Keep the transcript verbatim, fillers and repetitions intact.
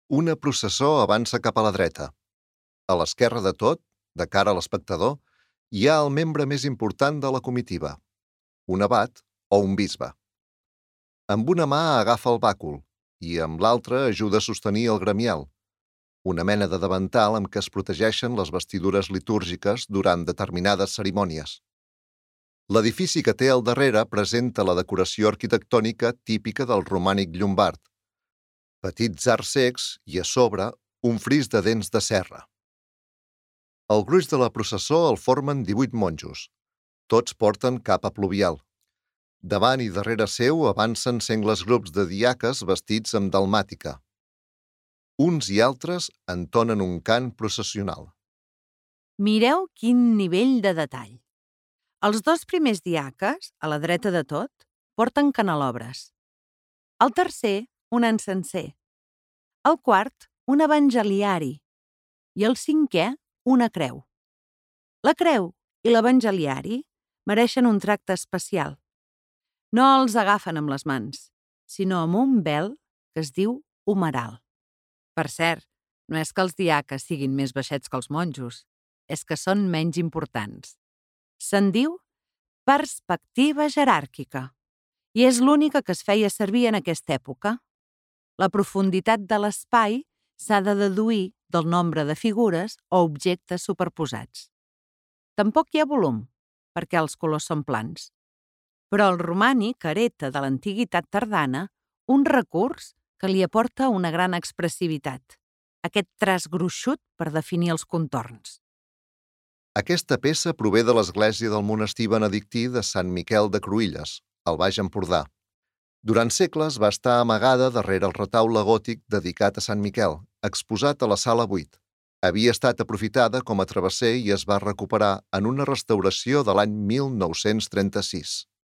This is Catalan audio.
Una processó avança cap a la dreta. A l'esquerra de tot, de cara a l'espectador, hi ha el membre més important de la comitiva, un abat o un bisbe. Amb una mà agafa el bàcul i amb l'altra ajuda a sostenir el gremial, una mena de davantal amb què es protegeixen les vestidures litúrgiques durant determinades cerimònies. L'edifici que té al darrere presenta la decoració arquitectònica típica del romànic llombard, petits arcs cecs i a sobre un fris de dents de serra. El gruix de la processó el formen divuit monjos. Tots porten capa pluvial. Davant i darrere seu avancen sengles grups de diaques vestits amb dalmàtica. Uns i altres entonen un cant processional. Mireu quin nivell de detall. Els dos primers diaques, a la dreta de tot, porten canelobres. El tercer, un encenser. El quart, un evangeliari. I el cinquè, una creu. La creu i l'evangeliari mereixen un tracte especial. No els agafen amb les mans, sinó amb un vel que es diu humeral. Per cert, no és que els diaques siguin més baixets que els monjos, és que són menys importants. Se'n diu perspectiva jeràrquica i és l'única que es feia servir en aquesta època. La profunditat de l'espai s'ha de deduir del nombre de figures o objectes superposats. Tampoc hi ha volum, perquè els colors són plans. Però el romànic hereta de l'antiguitat tardana un recurs que li aporta una gran expressivitat, aquest traç gruixut per definir els contorns. Aquesta peça prové de l'església del monestir benedictí de Sant Miquel de Cruïlles, al Baix Empordà. Durant segles va estar amagada darrere el retaule gòtic dedicat a Sant Miquel, exposat a la sala vuit. Havia estat aprofitada com a travesser i es va recuperar en una restauració de l'any mil nou-cents trenta-sis.